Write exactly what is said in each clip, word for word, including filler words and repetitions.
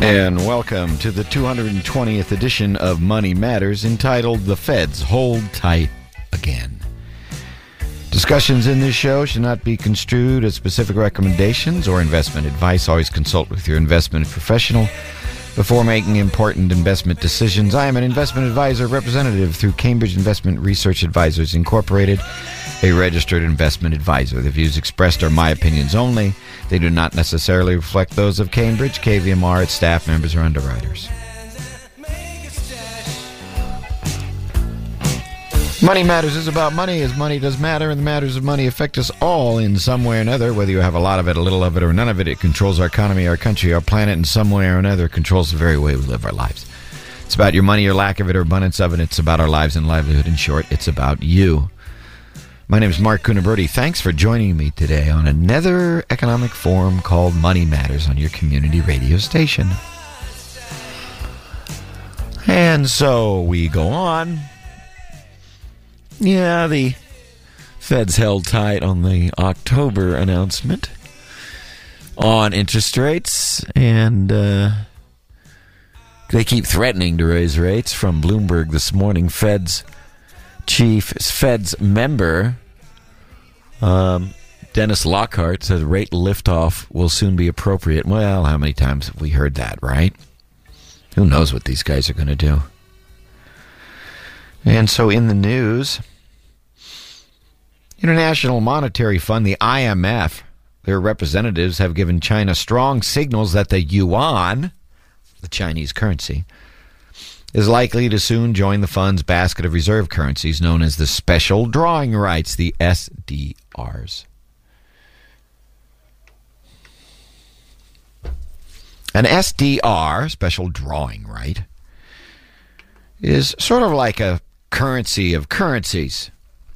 And welcome to the two hundred twentieth edition of Money Matters, entitled The Feds Hold Tight Again. Discussions in this show should not be construed as specific recommendations or investment advice. Always consult with your investment professional before making important investment decisions. I am an investment advisor representative through Cambridge Investment Research Advisors, Incorporated, a registered investment advisor. The views expressed are my opinions only. They do not necessarily reflect those of Cambridge, K V M R, its staff members, or underwriters. Money Matters is about money, as money does matter, and the matters of money affect us all in some way or another. Whether you have a lot of it, a little of it, or none of it, it controls our economy, our country, our planet in some way or another. It controls the very way we live our lives. It's about your money, or lack of it, or abundance of it. It's about our lives and livelihood. In short, it's about you. My name is Mark Cunaberti. Thanks for joining me today on another economic forum called Money Matters on your community radio station. And so we go on. Yeah, the Fed's held tight on the October announcement on interest rates, and uh, they keep threatening to raise rates. From Bloomberg this morning, Fed's chief, Fed's member, um, Dennis Lockhart, said rate liftoff will soon be appropriate. Well, how many times have we heard that, right? Who knows what these guys are going to do? And so in the news, International Monetary Fund, the I M F, their representatives have given China strong signals that the yuan, the Chinese currency, is likely to soon join the fund's basket of reserve currencies known as the special drawing rights, the S D Rs. An S D R, special drawing right, is sort of like a currency of currencies.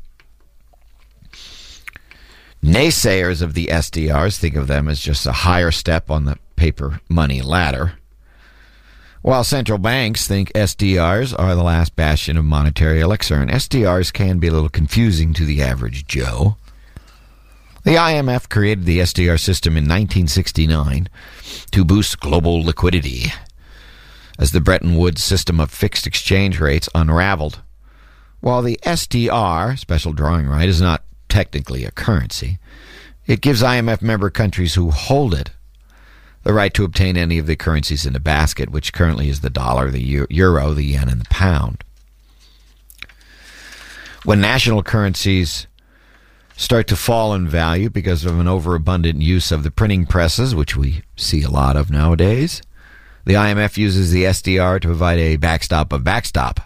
Naysayers of the S D Rs think of them as just a higher step on the paper money ladder, while central banks think S D Rs are the last bastion of monetary elixir. And S D Rs can be a little confusing to the average Joe. The I M F created the S D R system in nineteen sixty-nine to boost global liquidity as the Bretton Woods system of fixed exchange rates unraveled. While the S D R, special drawing right, is not technically a currency, it gives I M F member countries who hold it the right to obtain any of the currencies in the basket, which currently is the dollar, the euro, the yen, and the pound. When national currencies start to fall in value because of an overabundant use of the printing presses, which we see a lot of nowadays, the I M F uses the S D R to provide a backstop of backstop.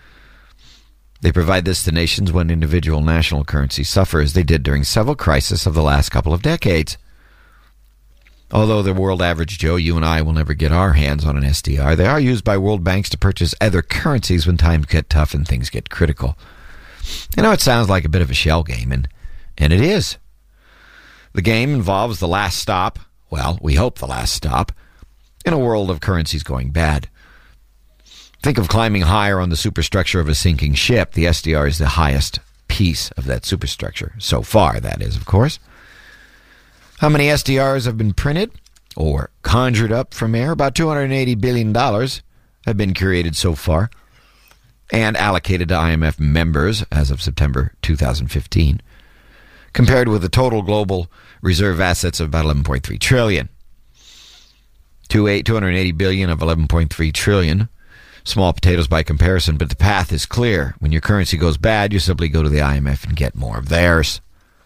They provide this to nations when individual national currencies suffer, as they did during several crises of the last couple of decades. Although the world average Joe, you and I, will never get our hands on an S D R, they are used by world banks to purchase other currencies when times get tough and things get critical. You know, it sounds like a bit of a shell game, and, and it is. The game involves the last stop, well, we hope the last stop, in a world of currencies going bad. Think of climbing higher on the superstructure of a sinking ship. The S D R is the highest piece of that superstructure. So far, that is, of course. How many S D Rs have been printed or conjured up from air? About two hundred eighty billion dollars have been created so far and allocated to I M F members as of September two thousand fifteen, compared with the total global reserve assets of about eleven point three trillion dollars. two hundred eighty billion dollars of eleven point three trillion dollars. Small potatoes by comparison, but the path is clear. When your currency goes bad, you simply go to the I M F and get more of theirs.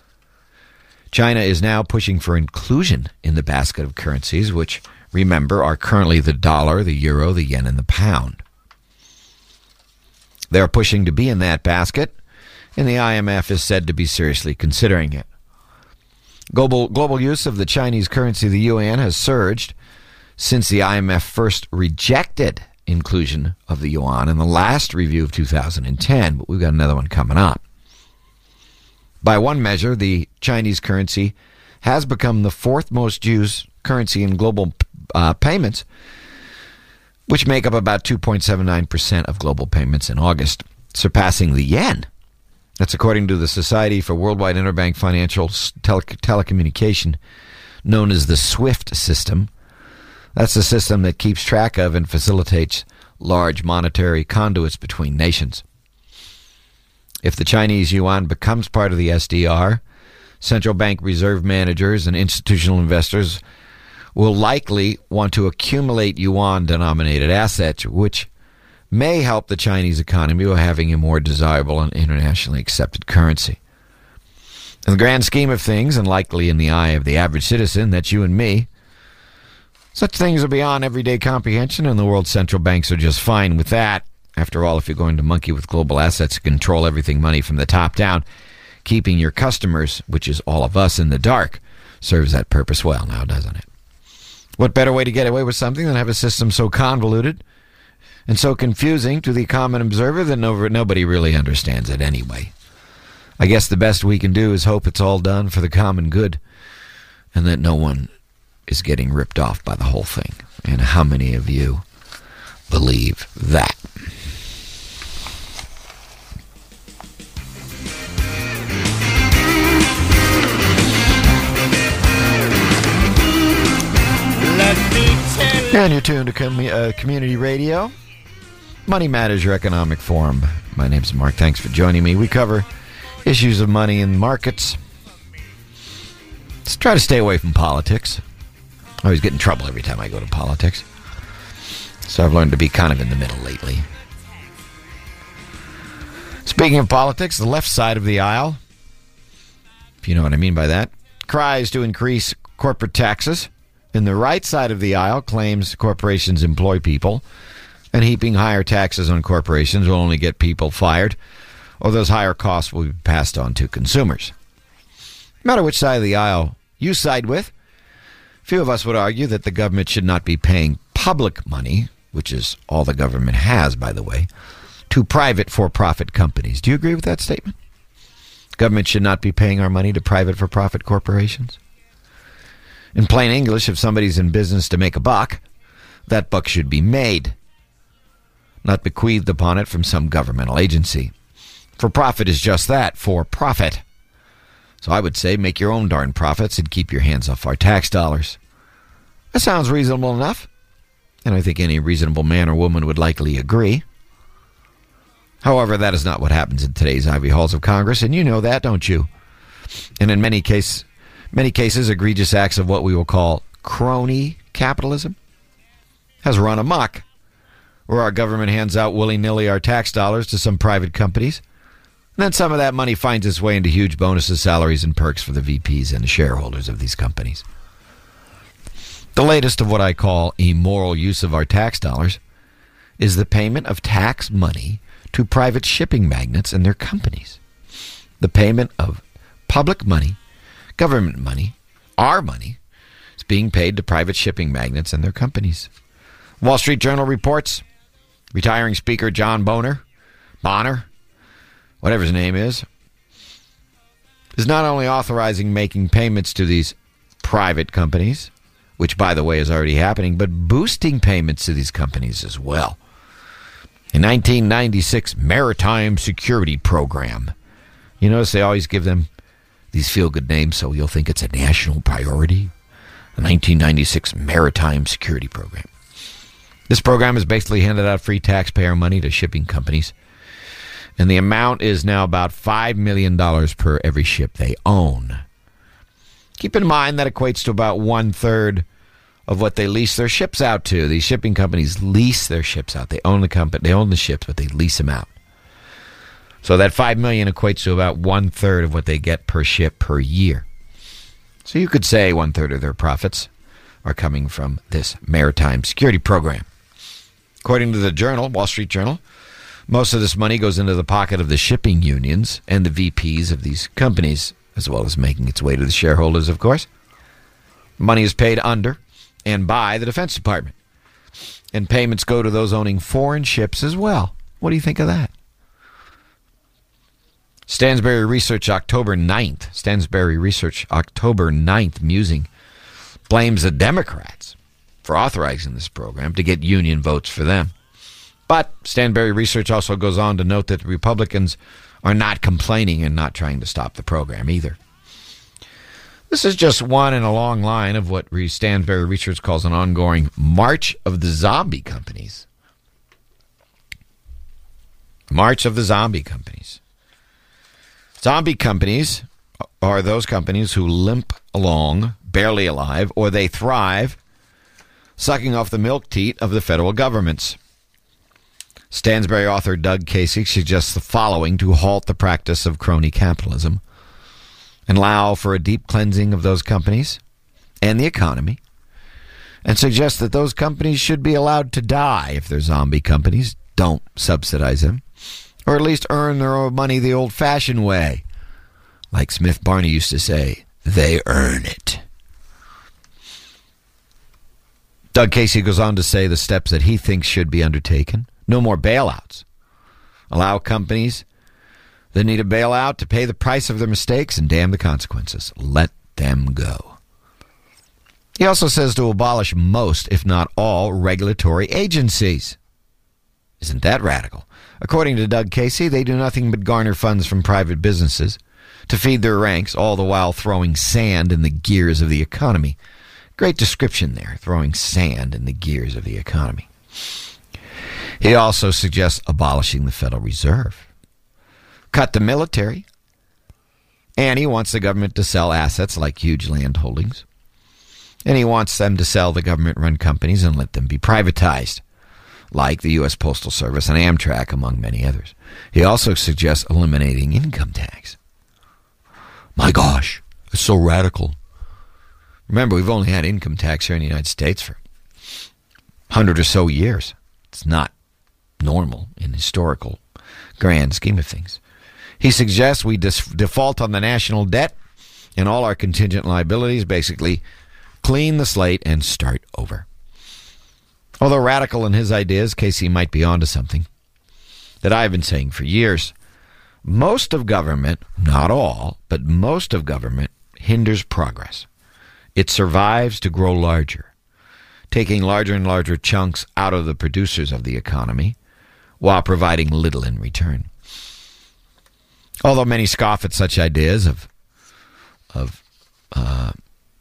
China is now pushing for inclusion in the basket of currencies, which, remember, are currently the dollar, the euro, the yen, and the pound. They're pushing to be in that basket, and the I M F is said to be seriously considering it. Global, global use of the Chinese currency, the yuan, has surged since the I M F first rejected inclusion of the yuan in the last review of two thousand ten, but we've got another one coming up. By one measure, the Chinese currency has become the fourth most used currency in global uh, payments, which make up about two point seven nine percent of global payments in August, surpassing the yen. That's according to the Society for Worldwide Interbank Financial Tele- Telecommunication, known as the SWIFT system, That's the system that keeps track of and facilitates large monetary conduits between nations. If the Chinese yuan becomes part of the S D R, central bank reserve managers and institutional investors will likely want to accumulate yuan-denominated assets, which may help the Chinese economy by having a more desirable and internationally accepted currency. In the grand scheme of things, and likely in the eye of the average citizen, that's you and me, such things are beyond everyday comprehension, and the world's central banks are just fine with that. After all, if you're going to monkey with global assets to control everything money from the top down, keeping your customers, which is all of us, in the dark, serves that purpose well now, doesn't it? What better way to get away with something than have a system so convoluted and so confusing to the common observer that no, nobody really understands it anyway? I guess the best we can do is hope it's all done for the common good and that no one is getting ripped off by the whole thing. And how many of you believe that? And you're tuned to com- uh, Community Radio. Money Matters, your economic forum. My name's Mark. Thanks for joining me. We cover issues of money and markets. Let's try to stay away from politics. I always get in trouble every time I go to politics. So I've learned to be kind of in the middle lately. Speaking of politics, the left side of the aisle, if you know what I mean by that, cries to increase corporate taxes. And the right side of the aisle claims corporations employ people, and heaping higher taxes on corporations will only get people fired, or those higher costs will be passed on to consumers. No matter which side of the aisle you side with, few of us would argue that the government should not be paying public money, which is all the government has, by the way, to private for-profit companies. Do you agree with that statement? Government should not be paying our money to private for-profit corporations? In plain English, if somebody's in business to make a buck, that buck should be made, not bequeathed upon it from some governmental agency. For profit is just that, for profit. So I would say make your own darn profits and keep your hands off our tax dollars. That sounds reasonable enough, and I think any reasonable man or woman would likely agree. However, that is not what happens in today's Ivy Halls of Congress, and you know that, don't you? And in many cases, Many cases, egregious acts of what we will call crony capitalism has run amok, where our government hands out willy-nilly our tax dollars to some private companies, and then some of that money finds its way into huge bonuses, salaries, and perks for the V Ps and the shareholders of these companies. The latest of what I call immoral use of our tax dollars is the payment of tax money to private shipping magnates and their companies. The payment of public money, government money, our money, is being paid to private shipping magnates and their companies. Wall Street Journal reports retiring Speaker John Boehner, Bonner, whatever his name is, is not only authorizing making payments to these private companies, which, by the way, is already happening, but boosting payments to these companies as well. A nineteen ninety-six Maritime Security Program. You notice they always give them these feel-good names, so you'll think it's a national priority. The nineteen ninety-six Maritime Security Program. This program has basically handed out free taxpayer money to shipping companies, and the amount is now about five million dollars per every ship they own. Keep in mind that equates to about one-third of what they lease their ships out to. These shipping companies lease their ships out. They own the company, they own the ships, but they lease them out. So that five million dollars equates to about one-third of what they get per ship per year. So you could say one-third of their profits are coming from this maritime security program. According to the Journal, Wall Street Journal, most of this money goes into the pocket of the shipping unions and the V Ps of these companies, as well as making its way to the shareholders, of course. Money is paid under and by the Defense Department. And payments go to those owning foreign ships as well. What do you think of that? Stansberry Research October ninth, Stansberry Research October ninth musing blames the Democrats for authorizing this program to get union votes for them. But Stansberry Research also goes on to note that the Republicans are not complaining and not trying to stop the program either. This is just one in a long line of what Stansberry Research calls an ongoing march of the zombie companies. March of the zombie companies. Zombie companies are those companies who limp along, barely alive, or they thrive, sucking off the milk teat of the federal governments. Stansberry author Doug Casey suggests the following to halt the practice of crony capitalism and allow for a deep cleansing of those companies and the economy, and suggests that those companies should be allowed to die if they're zombie companies. Don't subsidize them, or at least earn their own money the old-fashioned way. Like Smith Barney used to say, they earn it. Doug Casey goes on to say the steps that he thinks should be undertaken. No more bailouts. Allow companies that need a bailout to pay the price of their mistakes and damn the consequences. Let them go. He also says to abolish most, if not all, regulatory agencies. Isn't that radical? According to Doug Casey, they do nothing but garner funds from private businesses to feed their ranks, all the while throwing sand in the gears of the economy. Great description there, throwing sand in the gears of the economy. He also suggests abolishing the Federal Reserve. Cut the military. And he wants the government to sell assets like huge land holdings. And he wants them to sell the government-run companies and let them be privatized, like the U S Postal Service and Amtrak, among many others. He also suggests eliminating income tax. My gosh, it's so radical. Remember, we've only had income tax here in the United States for a hundred or so years. It's not normal in historical grand scheme of things. He suggests we dis- default on the national debt and all our contingent liabilities, basically clean the slate and start over. Although radical in his ideas, Casey might be onto something that I've been saying for years. Most of government, not all, but most of government hinders progress. It survives to grow larger, taking larger and larger chunks out of the producers of the economy while providing little in return. Although many scoff at such ideas of of uh,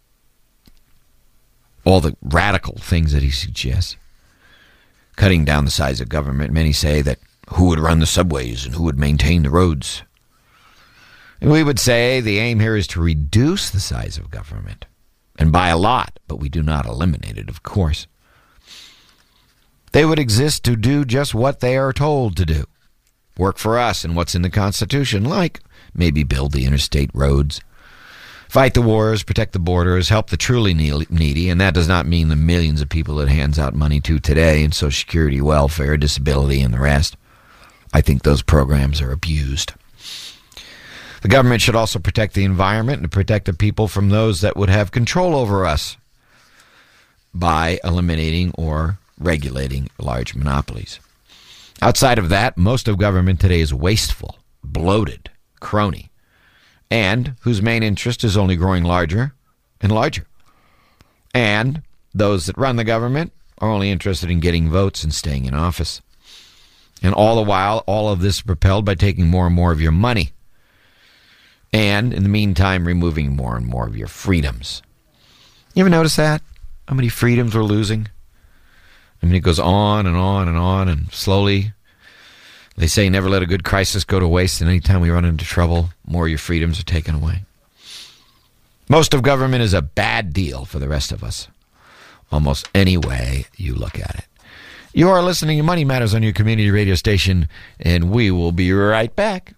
all the radical things that he suggests, cutting down the size of government, many say that who would run the subways and who would maintain the roads? And we would say the aim here is to reduce the size of government, and by a lot, but we do not eliminate it, of course. They would exist to do just what they are told to do. Work for us and what's in the Constitution, like maybe build the interstate roads, fight the wars, protect the borders, help the truly needy, and that does not mean the millions of people it hands out money to today in Social Security, welfare, disability, and the rest. I think those programs are abused. The government should also protect the environment and protect the people from those that would have control over us by eliminating or regulating large monopolies. Outside of that, most of government today is wasteful, bloated, crony, and whose main interest is only growing larger and larger. And those that run the government are only interested in getting votes and staying in office. And all the while, all of this is propelled by taking more and more of your money, and in the meantime, removing more and more of your freedoms. You ever notice that? How many freedoms we're losing? I mean, it goes on and on and on, and slowly, they say never let a good crisis go to waste, and anytime we run into trouble, more of your freedoms are taken away. Most of government is a bad deal for the rest of us, almost any way you look at it. You are listening to Money Matters on your community radio station, and we will be right back.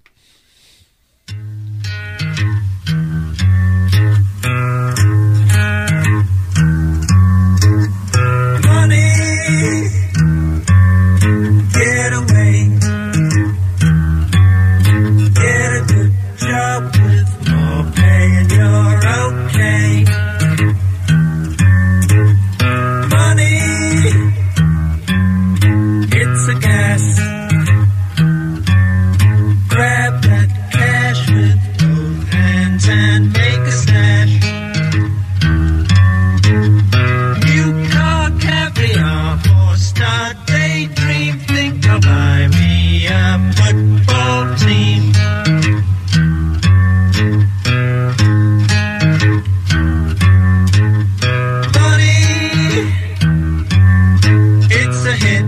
Get away. Get a good job with more pay and you're okay. Money, it's a gas. Grab hit.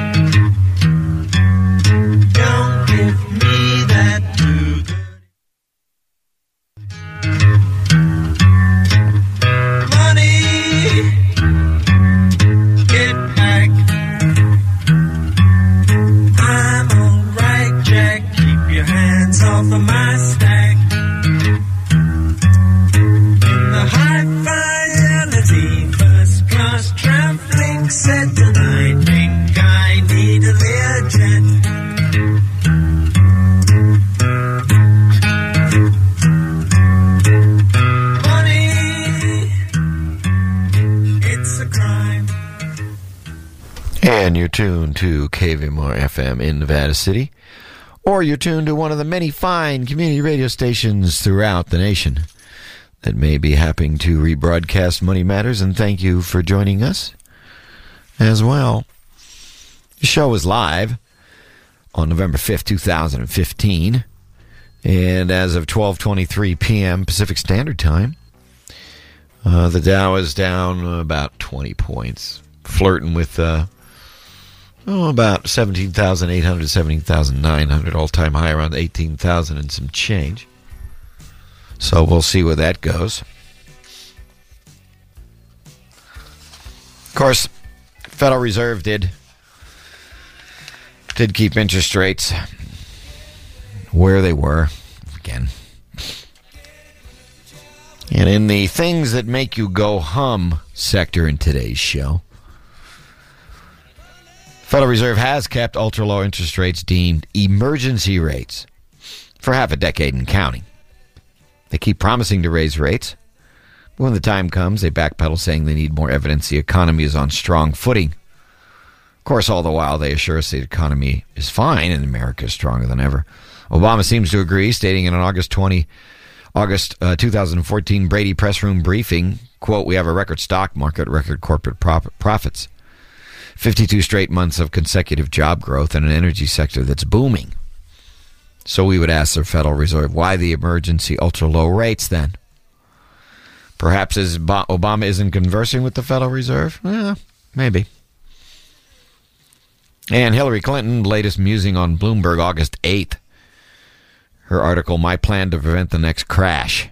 Don't give me that too good. Money, get back. I'm alright, Jack. Keep your hands off of my stack. In the high fidelity first class traveling set, and I think I need a Learjet. And you're tuned to K V M R F M in Nevada City, or you're tuned to one of the many fine community radio stations throughout the nation that may be happening to rebroadcast Money Matters, and thank you for joining us as well. The show is live on November fifth, twenty fifteen, and as of twelve twenty-three p.m. Pacific Standard Time, uh, the Dow is down about twenty points, flirting with uh, oh, about seventeen thousand eight hundred, seventeen thousand nine hundred, all-time high around eighteen thousand and some change. So we'll see where that goes. Of course, Federal Reserve did did keep interest rates where they were again. And in the things that make you go hum sector in today's show, Federal Reserve has kept ultra-low interest rates deemed emergency rates for half a decade and counting. They keep promising to raise rates, but when the time comes, they backpedal, saying they need more evidence the economy is on strong footing. Of course, all the while, they assure us the economy is fine and America is stronger than ever. Obama seems to agree, stating in an August twentieth, August uh, twenty fourteen Brady press room briefing, quote, "We have a record stock market, record corporate prop- profits. fifty-two straight months of consecutive job growth and an energy sector that's booming." So we would ask the Federal Reserve, why the emergency ultra-low rates then? Perhaps as Obama isn't conversing with the Federal Reserve? Eh, maybe. And Hillary Clinton, latest musing on Bloomberg, August eighth. Her article, "My Plan to Prevent the Next Crash."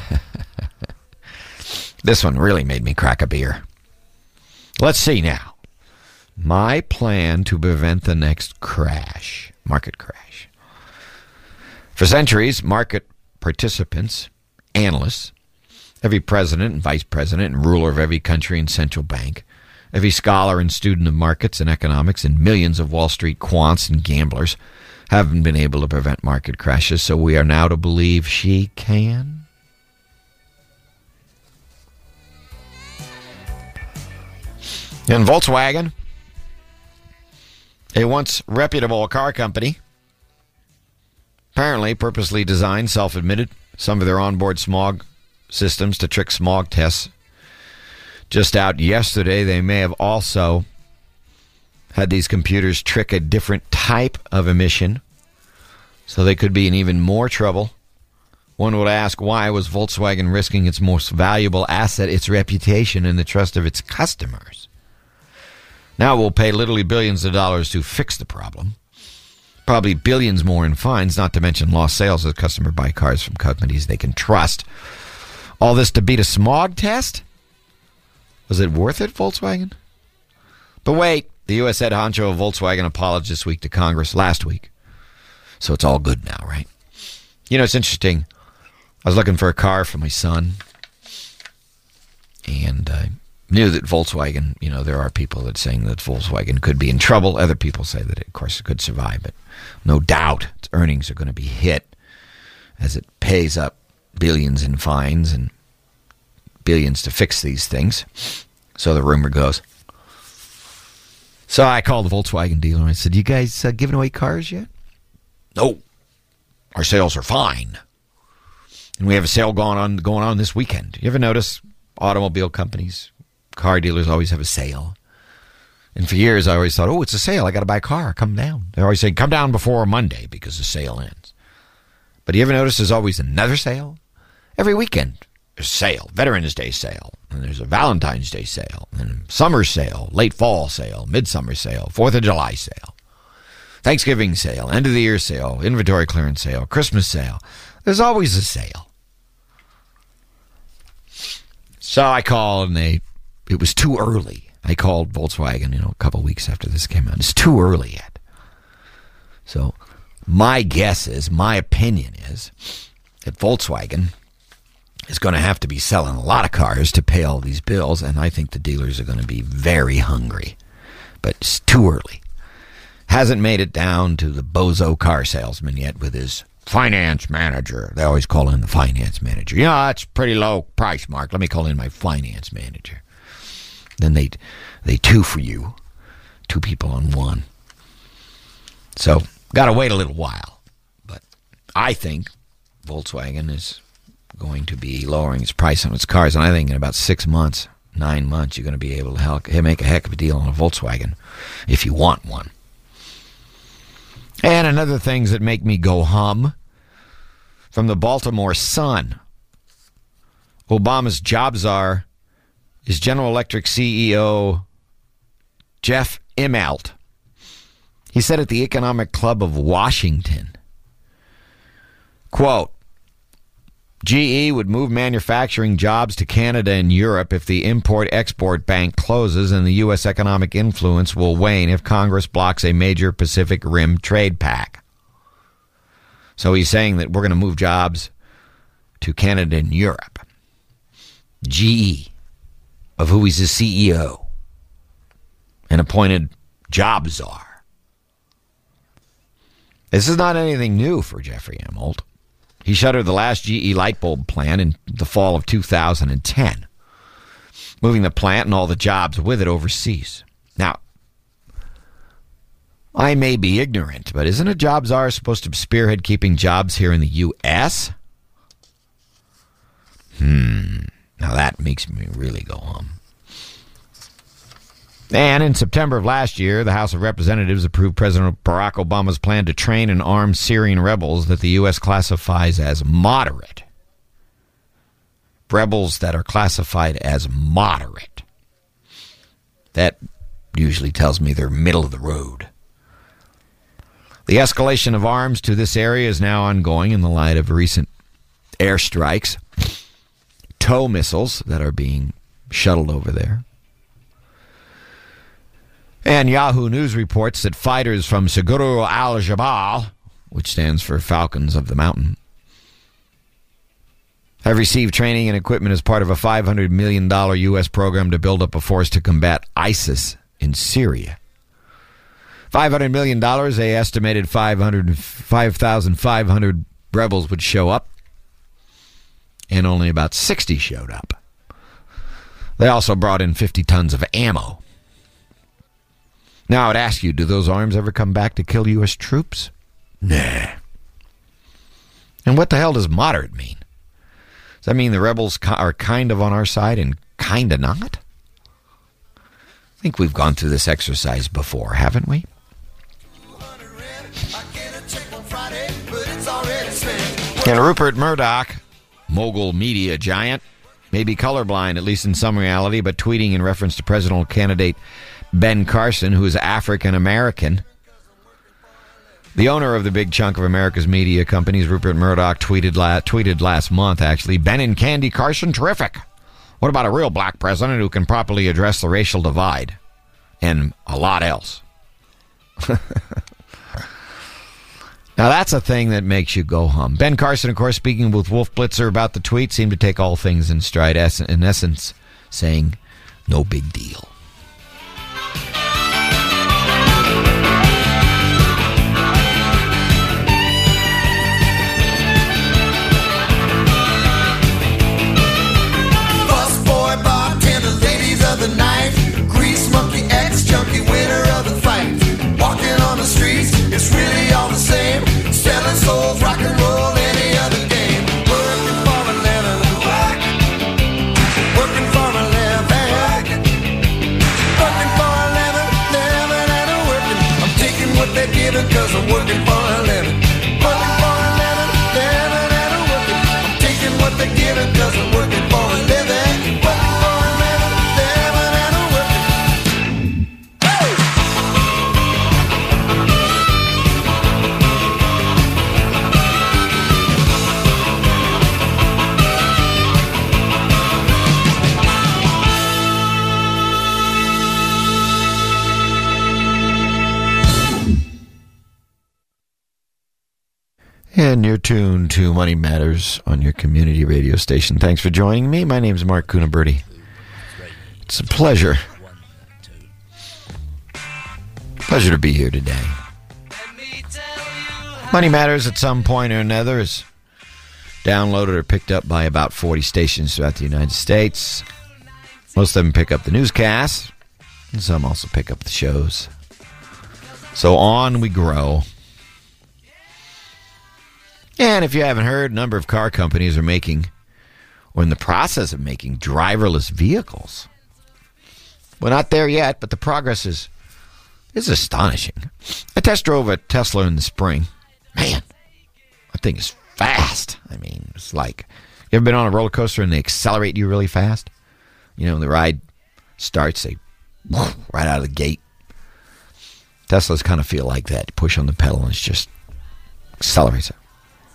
This one really made me crack a beer. Let's see now. My plan to prevent the next crash, market crash. For centuries, market participants, analysts, every president and vice president and ruler of every country and central bank, every scholar and student of markets and economics, and millions of Wall Street quants and gamblers haven't been able to prevent market crashes, so we are now to believe she can? And Volkswagen, a once reputable car company, apparently purposely designed, self-admitted, some of their onboard smog systems to trick smog tests. Just out yesterday, they may have also had these computers trick a different type of emission, so they could be in even more trouble. One would ask, why was Volkswagen risking its most valuable asset, its reputation, and the trust of its customers? Now it will pay literally billions of dollars to fix the problem. Probably billions more in fines, not to mention lost sales as customers buy cars from companies they can trust. All this to beat a smog test? Was it worth it, Volkswagen? But wait, the U S head honcho of Volkswagen apologized this week to Congress, last week. So it's all good now, right? You know, it's interesting. I was looking for a car for my son, and I knew that Volkswagen, you know, there are people that are saying that Volkswagen could be in trouble. Other people say that, of course, it could survive, but no doubt its earnings are going to be hit as it pays up billions in fines and billions to fix these things. So the rumor goes. So I called the Volkswagen dealer and I said, you guys uh, giving away cars yet? No. Our sales are fine. And we have a sale going on going on this weekend. You ever notice automobile companies, car dealers always have a sale? And for years I always thought, oh, it's a sale. I got to buy a car. Come down. They always say, come down before Monday because the sale ends. But you ever notice there's always another sale? Every weekend. There's a sale, Veterans Day sale, and there's a Valentine's Day sale, and summer sale, late fall sale, midsummer sale, fourth of July sale, Thanksgiving sale, end of the year sale, inventory clearance sale, Christmas sale. There's always a sale. So I called, and they, it was too early. I called Volkswagen, you know, a couple weeks after this came out. It's too early yet. So my guess is, my opinion is, that Volkswagen is going to have to be selling a lot of cars to pay all these bills, and I think the dealers are going to be very hungry. But it's too early. Hasn't made it down to the bozo car salesman yet with his finance manager. They always call in the finance manager. You know, that's pretty low price, Mark. Let me call in my finance manager. Then they they two for you. Two people on one. So, got to wait a little while. But I think Volkswagen is going to be lowering its price on its cars. And I think in about six months, nine months, you're going to be able to help, make a heck of a deal on a Volkswagen if you want one. And another things that make me go hum, from the Baltimore Sun, Obama's job czar is General Electric C E O Jeff Immelt. He said at the Economic Club of Washington, quote, G E would move manufacturing jobs to Canada and Europe if the Import-Export Bank closes, and the U S economic influence will wane if Congress blocks a major Pacific Rim trade pact. So he's saying that we're going to move jobs to Canada and Europe. G E, of who he's the C E O, and appointed job czar. This is not anything new for Jeffrey Immelt. He shuttered the last G E light bulb plant in the fall of two thousand ten, moving the plant and all the jobs with it overseas. Now, I may be ignorant, but isn't a job czar supposed to spearhead keeping jobs here in the U S? Hmm. Now that makes me really go hum. And in September of last year, the House of Representatives approved President Barack Obama's plan to train and arm Syrian rebels that the U S classifies as moderate. Rebels that are classified as moderate. That usually tells me they're middle of the road. The escalation of arms to this area is now ongoing in the light of recent airstrikes, tow missiles that are being shuttled over there. And Yahoo News reports that fighters from Seguro al-Jabal, which stands for Falcons of the Mountain, have received training and equipment as part of a five hundred million dollars U S program to build up a force to combat ISIS in Syria. five hundred million dollars, they estimated five thousand five hundred rebels would show up, and only about sixty showed up. They also brought in fifty tons of ammo. Now, I would ask you, do those arms ever come back to kill U S troops? Nah. And what the hell does moderate mean? Does that mean the rebels are kind of on our side and kind of not? I think we've gone through this exercise before, haven't we? And Rupert Murdoch, mogul media giant, may be colorblind, at least in some reality, but tweeting in reference to presidential candidate Ben Carson, who is African-American. The owner of the big chunk of America's media companies, Rupert Murdoch, tweeted, la- tweeted last month, actually, Ben and Candy Carson, terrific. What about a real black president who can properly address the racial divide? And a lot else. Now, that's a thing that makes you go hum. Ben Carson, of course, speaking with Wolf Blitzer about the tweet, seemed to take all things in stride, in essence, saying, no big deal. The night, grease monkey, ex-junkie, winner of the fight. Walking on the streets, it's really all the same. Selling souls, rock and roll, any other game. Working for a living, work. Working for a living, working for a living, living and a working. I'm taking what they're giving, cause I'm working for a living. Working for a living, living and a working. I'm taking what they're giving, cause I'm working for a living. And you're tuned to Money Matters on your community radio station. Thanks for joining me. My name's Mark Cunaberti. It's a pleasure. Pleasure to be here today. Money Matters at some point or another is downloaded or picked up by about forty stations throughout the United States. Most of them pick up the newscasts, and some also pick up the shows. So on we grow. And if you haven't heard, a number of car companies are making, or in the process of making, driverless vehicles. We're not there yet, but the progress is, is astonishing. I test drove a Tesla in the spring. Man, that thing is fast. I mean, it's like, you ever been on a roller coaster and they accelerate you really fast? You know, the ride starts, they right out of the gate. Teslas kind of feel like that. You push on the pedal and it just accelerates it.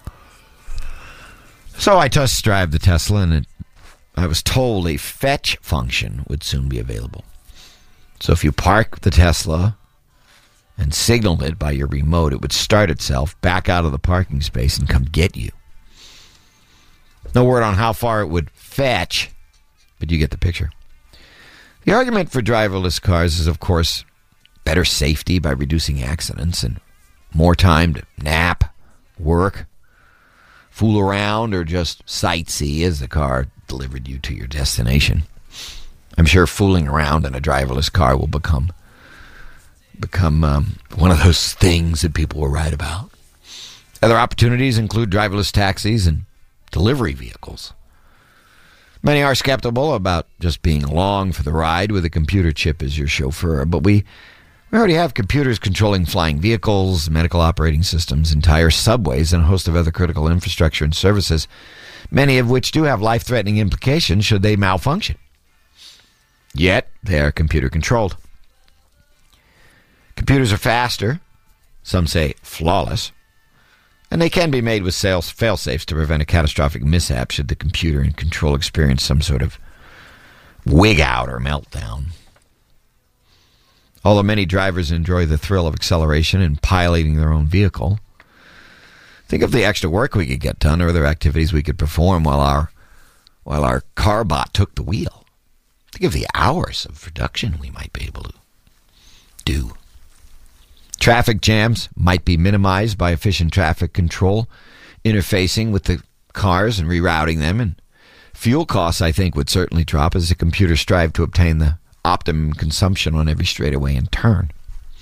So I test drive the Tesla, and it, I was told a fetch function would soon be available. So if you park the Tesla and signaled it by your remote, it would start itself back out of the parking space and come get you. No word on how far it would fetch, but you get the picture. The argument for driverless cars is, of course, better safety by reducing accidents and more time to nap, work, fool around, or just sightsee as the car delivered you to your destination. I'm sure fooling around in a driverless car will become become um, one of those things that people will write about. Other opportunities include driverless taxis and delivery vehicles. Many are skeptical about just being along for the ride with a computer chip as your chauffeur, but we We already have computers controlling flying vehicles, medical operating systems, entire subways, and a host of other critical infrastructure and services, many of which do have life-threatening implications should they malfunction. Yet, they are computer-controlled. Computers are faster, some say flawless, and they can be made with fail-safes to prevent a catastrophic mishap should the computer and control experience some sort of wig-out or meltdown. Although many drivers enjoy the thrill of acceleration and piloting their own vehicle, think of the extra work we could get done or other activities we could perform while our while our car bot took the wheel. Think of the hours of production we might be able to do. Traffic jams might be minimized by efficient traffic control, interfacing with the cars and rerouting them, and fuel costs, I think, would certainly drop as the computers strive to obtain the optimum consumption on every straightaway and turn.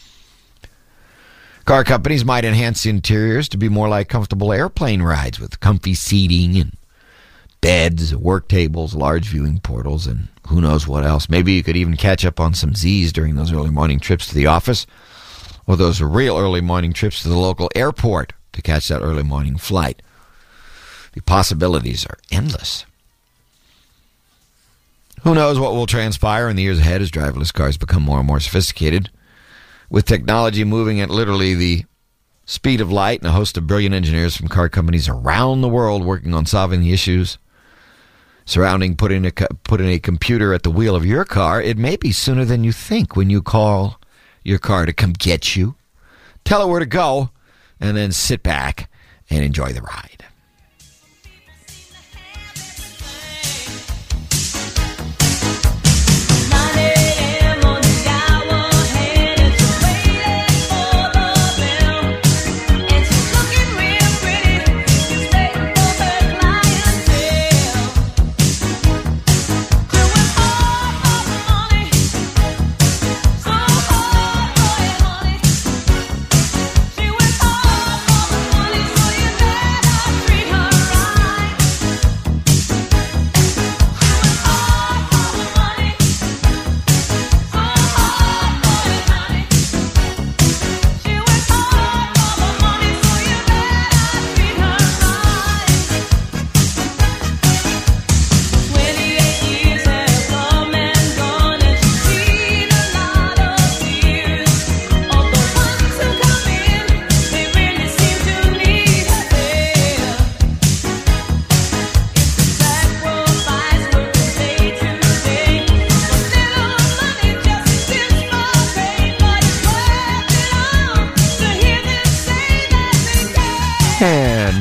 Car companies might enhance the interiors to be more like comfortable airplane rides with comfy seating and beds, work tables, large viewing portals, and who knows what else. Maybe you could even catch up on some Z's during those early morning trips to the office, or those real early morning trips to the local airport to catch that early morning flight. The possibilities are endless. Who knows what will transpire in the years ahead as driverless cars become more and more sophisticated, with technology moving at literally the speed of light and a host of brilliant engineers from car companies around the world working on solving the issues surrounding putting a, putting a computer at the wheel of your car. It may be sooner than you think when you call your car to come get you, tell it where to go, and then sit back and enjoy the ride.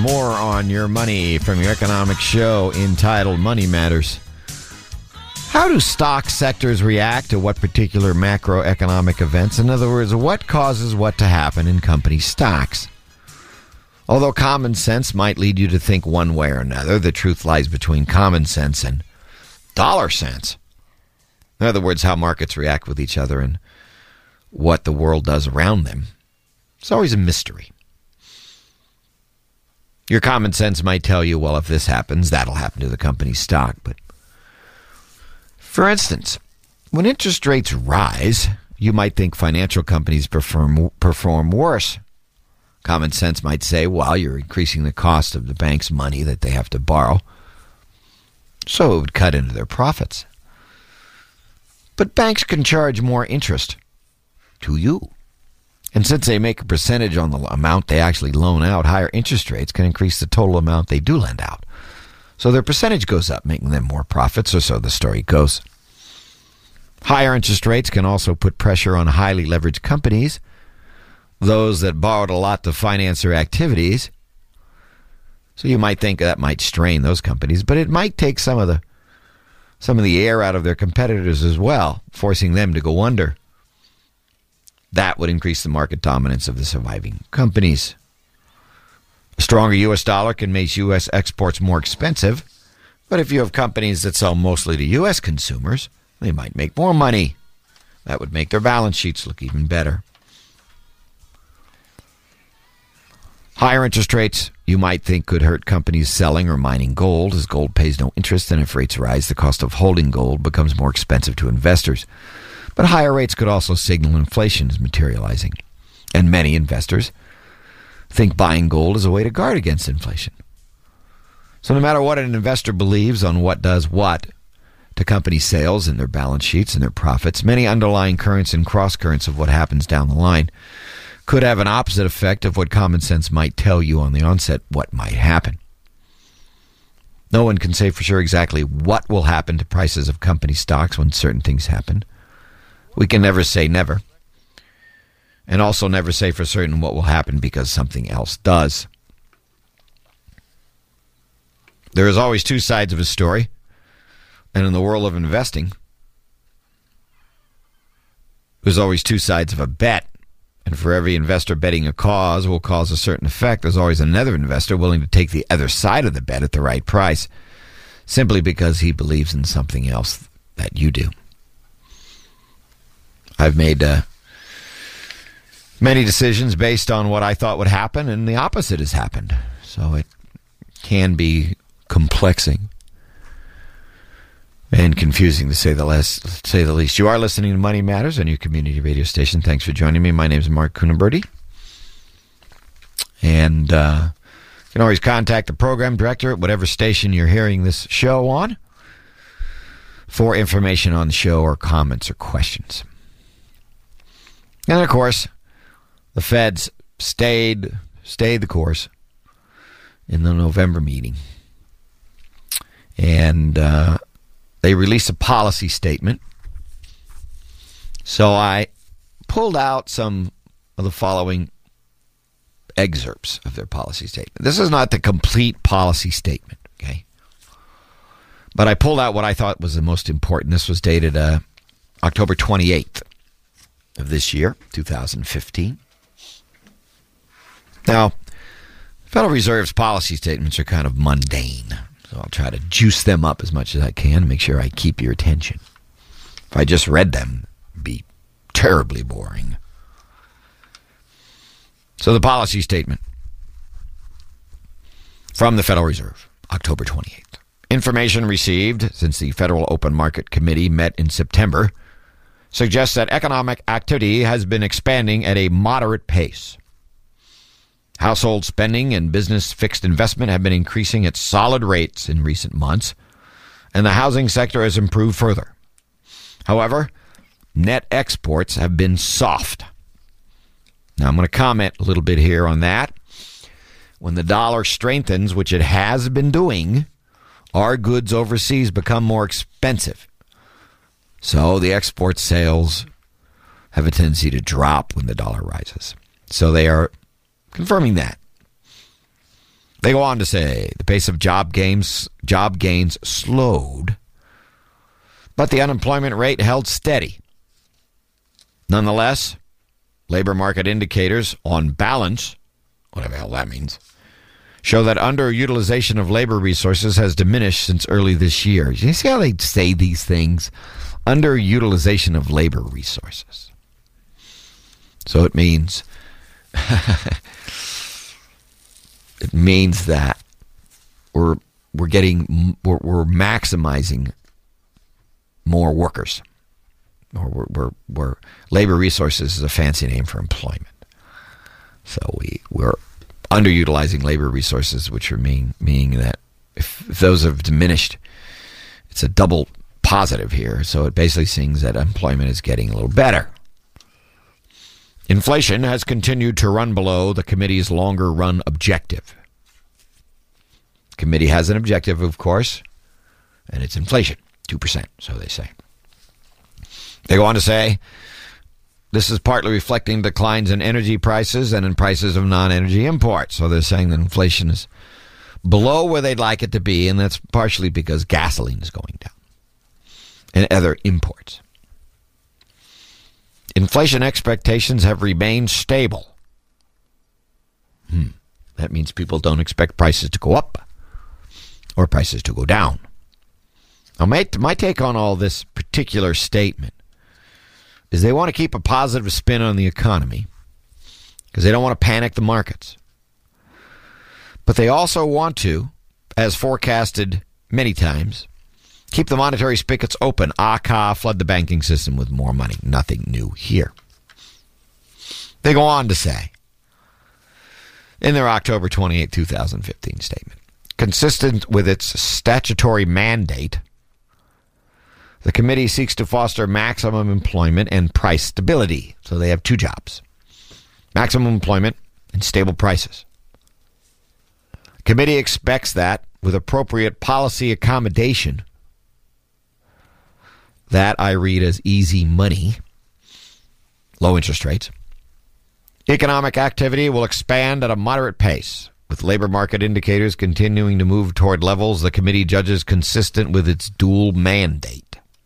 more on your money from your economic show entitled Money Matters. How do stock sectors react to what particular macroeconomic events? In other words, what causes what to happen in company stocks? Although common sense might lead you to think one way or another, the truth lies between common sense and dollar sense. In other words, how markets react with each other and what the world does around them. It's always a mystery. Your common sense might tell you, well, if this happens, that'll happen to the company's stock. But for instance, when interest rates rise, you might think financial companies perform, perform worse. Common sense might say, well, you're increasing the cost of the bank's money that they have to borrow, so it would cut into their profits. But banks can charge more interest to you. And since they make a percentage on the amount they actually loan out, higher interest rates can increase the total amount they do lend out. So their percentage goes up, making them more profits, or so the story goes. Higher interest rates can also put pressure on highly leveraged companies, those that borrowed a lot to finance their activities. So you might think that might strain those companies, but it might take some of the some of the air out of their competitors as well, forcing them to go under. That would increase the market dominance of the surviving companies. A stronger U S dollar can make U S exports more expensive, but if you have companies that sell mostly to U S consumers, they might make more money. That would make their balance sheets look even better. Higher interest rates, you might think, could hurt companies selling or mining gold, as gold pays no interest, and if rates rise, the cost of holding gold becomes more expensive to investors. But higher rates could also signal inflation is materializing, and many investors think buying gold is a way to guard against inflation. So no matter what an investor believes on what does what to company sales and their balance sheets and their profits, many underlying currents and cross-currents of what happens down the line could have an opposite effect of what common sense might tell you on the onset what might happen. No one can say for sure exactly what will happen to prices of company stocks when certain things happen. We can never say never. And also never say for certain what will happen because something else does. There is always two sides of a story. And in the world of investing, there's always two sides of a bet. And for every investor betting a cause will cause a certain effect, there's always another investor willing to take the other side of the bet at the right price, simply because he believes in something else that you do. I've made uh, many decisions based on what I thought would happen, and the opposite has happened. So it can be complexing and confusing, to say the least. To say the least. You are listening to Money Matters on your community radio station. Thanks for joining me. My name is Mark Kunaberti. And uh, you can always contact the program director at whatever station you're hearing this show on for information on the show or comments or questions. And, of course, the Feds stayed, stayed the course in the November meeting. And uh, they released a policy statement. So I pulled out some of the following excerpts of their policy statement. This is not the complete policy statement, okay? But I pulled out what I thought was the most important. This was dated uh, October twenty-eighth of this year, two thousand fifteen. Now, Federal Reserve's policy statements are kind of mundane. So I'll try to juice them up as much as I can to make sure I keep your attention. If I just read them, it'd be terribly boring. So the policy statement from the Federal Reserve, October twenty-eighth. Information received since the Federal Open Market Committee met in September suggests that economic activity has been expanding at a moderate pace. Household spending and business fixed investment have been increasing at solid rates in recent months, and the housing sector has improved further. However, net exports have been soft. Now, I'm going to comment a little bit here on that. When the dollar strengthens, which it has been doing, our goods overseas become more expensive. So the export sales have a tendency to drop when the dollar rises. So they are confirming that. They go on to say the pace of job gains, job gains slowed, but the unemployment rate held steady. Nonetheless, labor market indicators on balance, whatever the hell that means, show that underutilization of labor resources has diminished since early this year. You see how they say these things? Underutilization of labor resources. So it means it means that we're we're getting we're, we're maximizing more workers. Or we're, we're, we're labor resources is a fancy name for employment. So we we're underutilizing labor resources, which are mean meaning that if, if those have diminished, it's a double positive here. So it basically sings that employment is getting a little better. Inflation has continued to run below the committee's longer run objective. The committee has an objective, of course, and it's inflation, two percent, so they say. They go on to say, this is partly reflecting declines in energy prices and in prices of non-energy imports. So they're saying that inflation is below where they'd like it to be, and that's partially because gasoline is going down and other imports. Inflation expectations have remained stable. Hmm. That means people don't expect prices to go up or prices to go down. Now, my, my take on all this particular statement is they want to keep a positive spin on the economy because they don't want to panic the markets. But they also want to, as forecasted many times, keep the monetary spigots open. Ah-ca, flood the banking system with more money. Nothing new here. They go on to say, in their October twenty-eighth, twenty fifteen statement, consistent with its statutory mandate, the committee seeks to foster maximum employment and price stability. So they have two jobs: maximum employment and stable prices. The committee expects that, with appropriate policy accommodation, that I read as easy money, low interest rates, economic activity will expand at a moderate pace, with labor market indicators continuing to move toward levels the committee judges consistent with its dual mandate.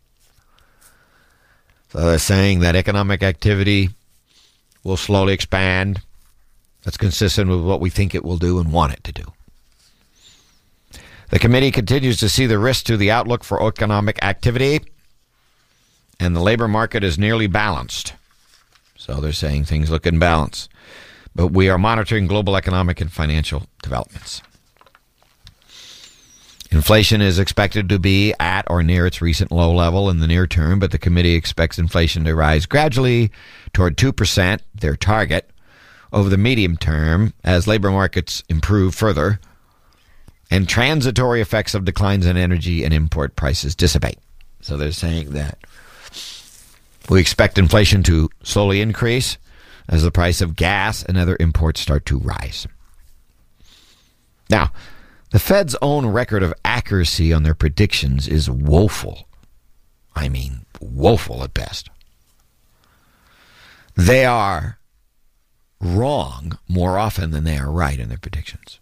So they're saying that economic activity will slowly expand. That's consistent with what we think it will do and want it to do. The committee continues to see the risk to the outlook for economic activity, and the labor market is nearly balanced. So they're saying things look in balance. But we are monitoring global economic and financial developments. Inflation is expected to be at or near its recent low level in the near term, but the committee expects inflation to rise gradually toward two percent, their target, over the medium term as labor markets improve further and transitory effects of declines in energy and import prices dissipate. So they're saying that we expect inflation to slowly increase as the price of gas and other imports start to rise. Now, the Fed's own record of accuracy on their predictions is woeful. I mean, woeful at best. They are wrong more often than they are right in their predictions.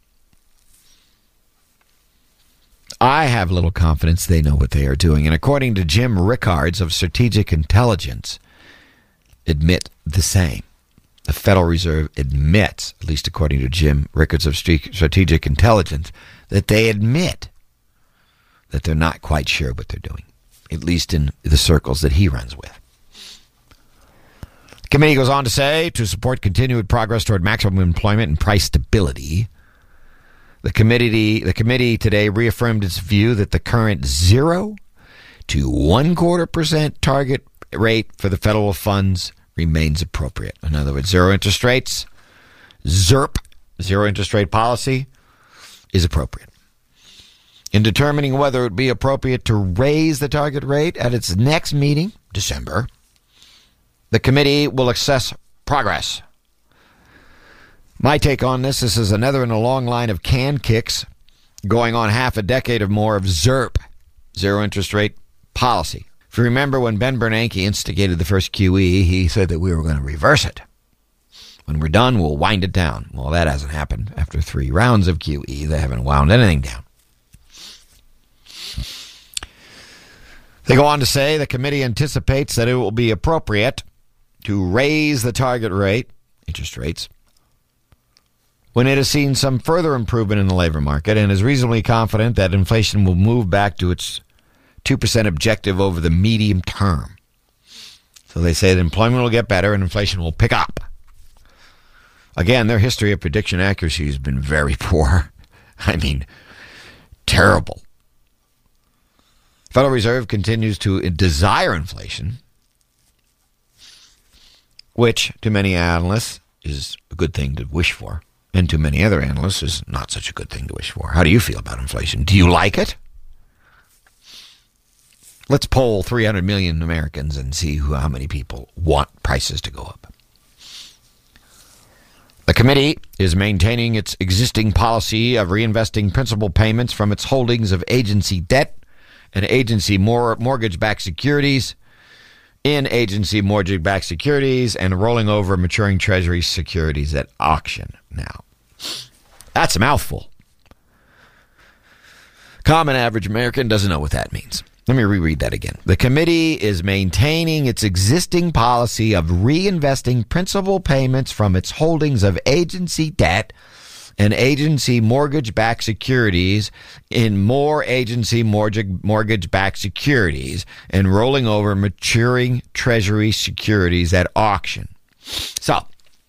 I have little confidence they know what they are doing. And according to Jim Rickards of Strategic Intelligence, admit the same. The Federal Reserve admits, at least according to Jim Rickards of Strategic Intelligence, that they admit that they're not quite sure what they're doing, at least in the circles that he runs with. The committee goes on to say, to support continued progress toward maximum employment and price stability, the committee, the committee today reaffirmed its view that the current zero to one quarter percent target rate for the federal funds remains appropriate. In other words, zero interest rates, ZIRP, zero interest rate policy, is appropriate. In determining whether it would be appropriate to raise the target rate at its next meeting, December, the committee will assess progress. My take on this, this is another in a long line of can kicks going on half a decade or more of ZIRP, zero interest rate policy. If you remember when Ben Bernanke instigated the first Q E, he said that we were going to reverse it. When we're done, we'll wind it down. Well, that hasn't happened. After three rounds of Q E, they haven't wound anything down. They go on to say the committee anticipates that it will be appropriate to raise the target rate, interest rates, when it has seen some further improvement in the labor market and is reasonably confident that inflation will move back to its two percent objective over the medium term. So they say that employment will get better and inflation will pick up. Again, their history of prediction accuracy has been very poor. I mean, terrible. Federal Reserve continues to desire inflation, which to many analysts is a good thing to wish for, and to many other analysts is not such a good thing to wish for. How do you feel about inflation? Do you like it? Let's poll three hundred million Americans and see who, how many people want prices to go up. The committee is maintaining its existing policy of reinvesting principal payments from its holdings of agency debt and agency mor- mortgage-backed securities in agency mortgage-backed securities and rolling over maturing Treasury securities at auction. Now, that's a mouthful. Common average American doesn't know what that means. Let me reread that again. The committee is maintaining its existing policy of reinvesting principal payments from its holdings of agency debt and agency mortgage-backed securities in more agency mortgage, mortgage-backed securities and rolling over maturing Treasury securities at auction. So,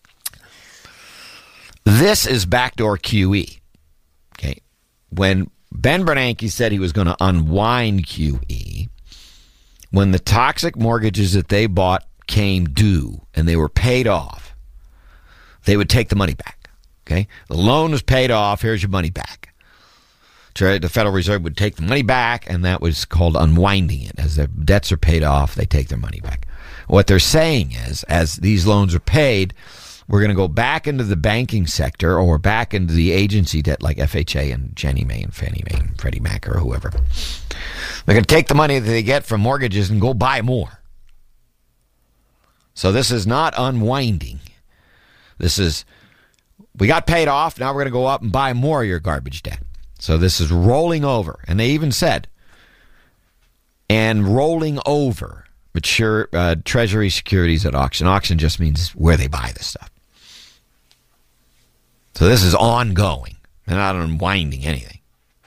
this is backdoor Q E. Okay, when Ben Bernanke said he was going to unwind Q E, when the toxic mortgages that they bought came due and they were paid off, they would take the money back. Okay, the loan was paid off. Here's your money back. The Federal Reserve would take the money back, and that was called unwinding it. As their debts are paid off, they take their money back. What they're saying is, as these loans are paid, we're going to go back into the banking sector or back into the agency debt like F H A and Ginnie Mae and Fannie Mae and Freddie Mac or whoever. They're going to take the money that they get from mortgages and go buy more. So this is not unwinding. This is, we got paid off, now we're going to go up and buy more of your garbage debt. So this is rolling over. And they even said, and rolling over mature uh, Treasury securities at auction. Auction just means where they buy this stuff. So this is ongoing. They're not unwinding anything.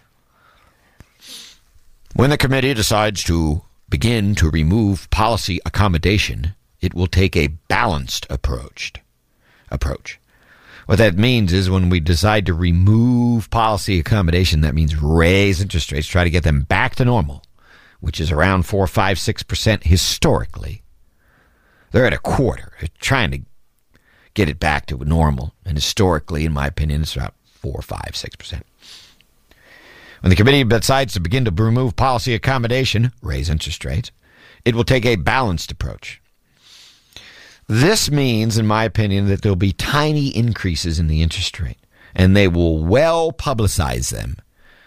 When the committee decides to begin to remove policy accommodation, it will take a balanced approach. Approach. What that means is when we decide to remove policy accommodation, that means raise interest rates, try to get them back to normal, which is around four, five, six percent historically. They're at a quarter. They're trying to get it back to normal. And historically, in my opinion, it's about four, five, six percent. When the committee decides to begin to remove policy accommodation, raise interest rates, it will take a balanced approach. This means, in my opinion, that there'll be tiny increases in the interest rate, and they will well publicize them.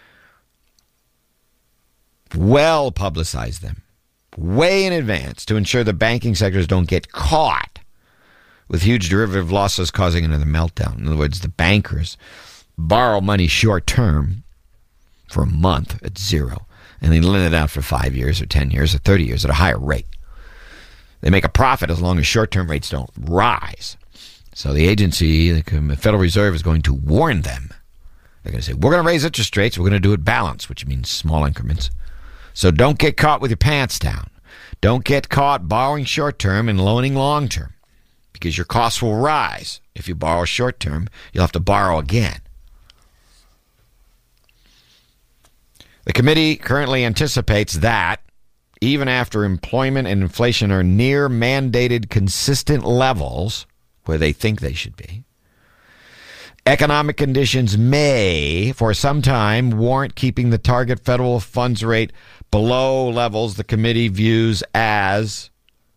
Well publicize them way in advance to ensure the banking sectors don't get caught with huge derivative losses causing another meltdown. In other words, the bankers borrow money short term for a month at zero, and they lend it out for five years or ten years or thirty years at a higher rate. They make a profit as long as short-term rates don't rise. So the agency, the Federal Reserve, is going to warn them. They're going to say, we're going to raise interest rates. We're going to do it balanced, which means small increments. So don't get caught with your pants down. Don't get caught borrowing short-term and loaning long-term, because your costs will rise. If you borrow short-term, you'll have to borrow again. The committee currently anticipates that even after employment and inflation are near mandated consistent levels where they think they should be, economic conditions may, for some time, warrant keeping the target federal funds rate below levels the committee views as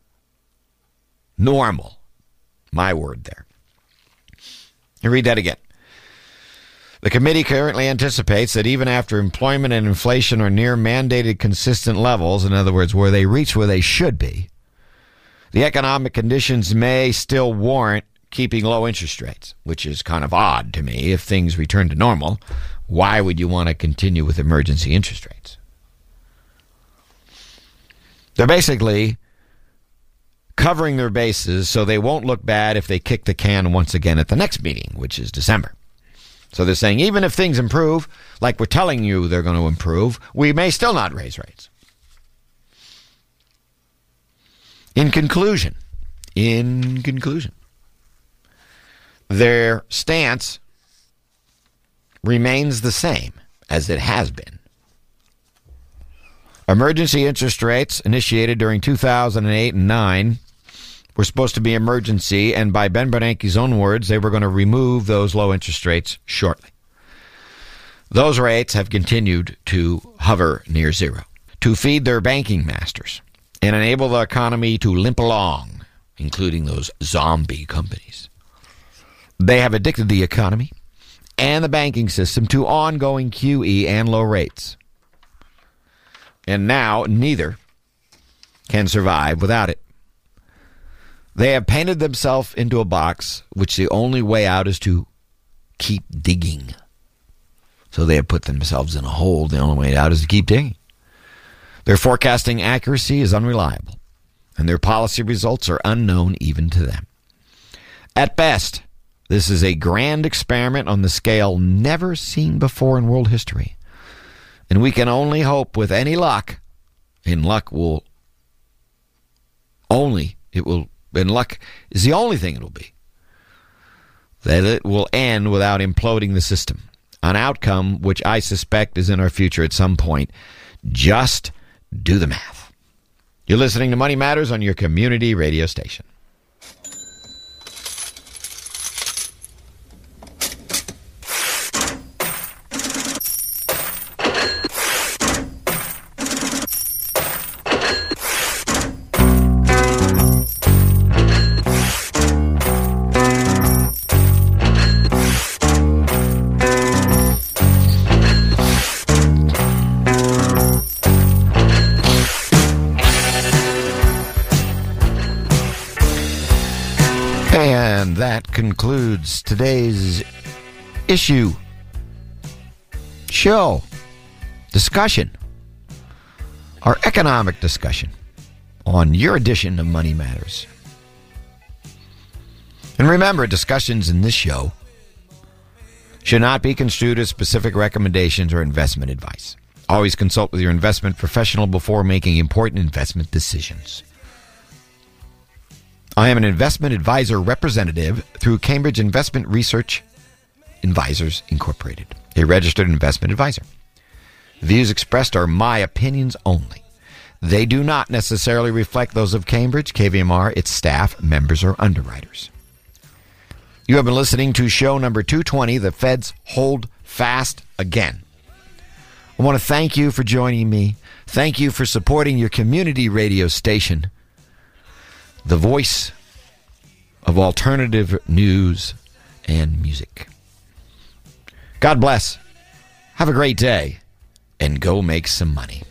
normal. My word there. You read that again. The committee currently anticipates that even after employment and inflation are near mandated consistent levels, in other words, where they reach where they should be, the economic conditions may still warrant keeping low interest rates, which is kind of odd to me. If things return to normal, why would you want to continue with emergency interest rates? They're basically covering their bases so they won't look bad if they kick the can once again at the next meeting, which is December. So they're saying even if things improve, like we're telling you they're going to improve, we may still not raise rates. In conclusion, in conclusion, their stance remains the same as it has been. Emergency interest rates initiated during two thousand eight and nine were supposed to be emergency, and by Ben Bernanke's own words, they were going to remove those low interest rates shortly. Those rates have continued to hover near zero to feed their banking masters and enable the economy to limp along, including those zombie companies. They have addicted the economy and the banking system to ongoing Q E and low rates. And now neither can survive without it. They have painted themselves into a box which the only way out is to keep digging. So they have put themselves in a hole. The only way out is to keep digging. Their forecasting accuracy is unreliable, and their policy results are unknown even to them. At best, this is a grand experiment on the scale never seen before in world history. And we can only hope with any luck, and luck will only, it will, and luck is the only thing it will be, that it will end without imploding the system. An outcome which I suspect is in our future at some point. Just do the math. You're listening to Money Matters on your community radio station. And that concludes today's issue, show, discussion, our economic discussion on your edition of Money Matters. And remember, discussions in this show should not be construed as specific recommendations or investment advice. Always consult with your investment professional before making important investment decisions. I am an investment advisor representative through Cambridge Investment Research Advisors, Incorporated, a registered investment advisor. The views expressed are my opinions only. They do not necessarily reflect those of Cambridge, K V M R, its staff, members, or underwriters. You have been listening to show number two twenty, The Feds Hold Fast Again. I want to thank you for joining me. Thank you for supporting your community radio station, the voice of alternative news and music. God bless. Have a great day, and go make some money.